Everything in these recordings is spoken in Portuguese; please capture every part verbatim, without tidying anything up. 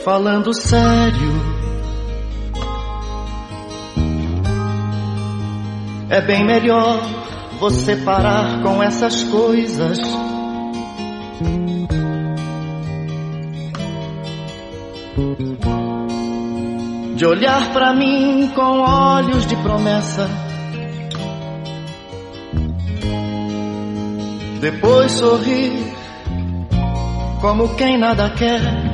Falando sério, é bem melhor você parar com essas coisas. De olhar pra mim com olhos de promessa, depois sorrir como quem nada quer.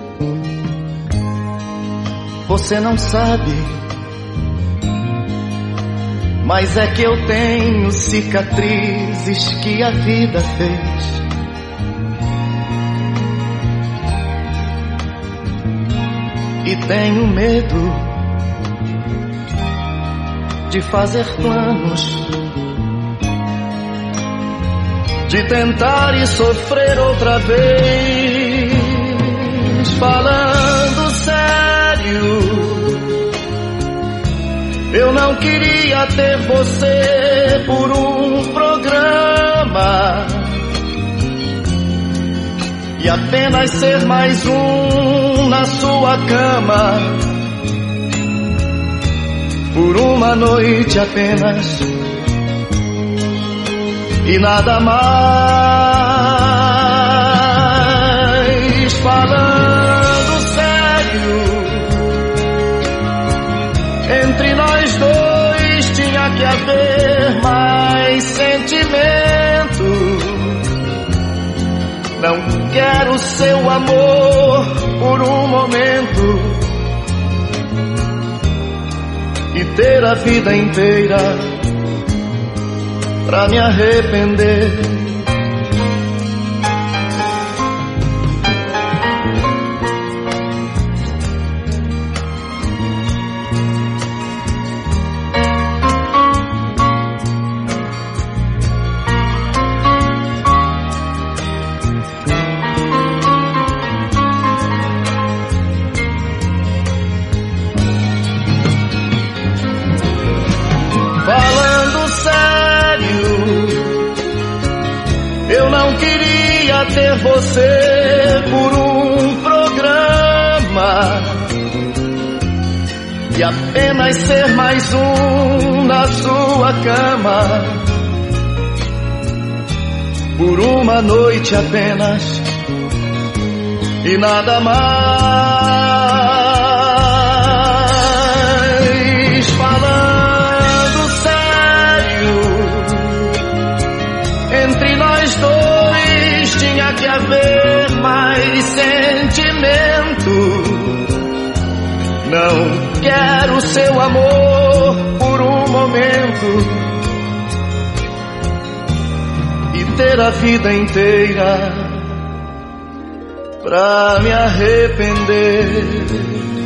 Você não sabe, mas é que eu tenho cicatrizes que a vida fez. E tenho medo de fazer planos, de tentar e sofrer outra vez. Falando sério, eu não queria ter você por um programa e apenas ser mais um na sua cama, por uma noite apenas e nada mais. Falando sério, entre nós dois tinha que haver mais sentimento. Não quero seu amor por um momento e ter a vida inteira pra me arrepender. Ter você por um programa e apenas ser mais um na sua cama, por uma noite apenas e nada mais. Falando sério, entre nós dois tinha que haver mais sentimento. Não quero seu amor por um momento e ter a vida inteira pra me arrepender.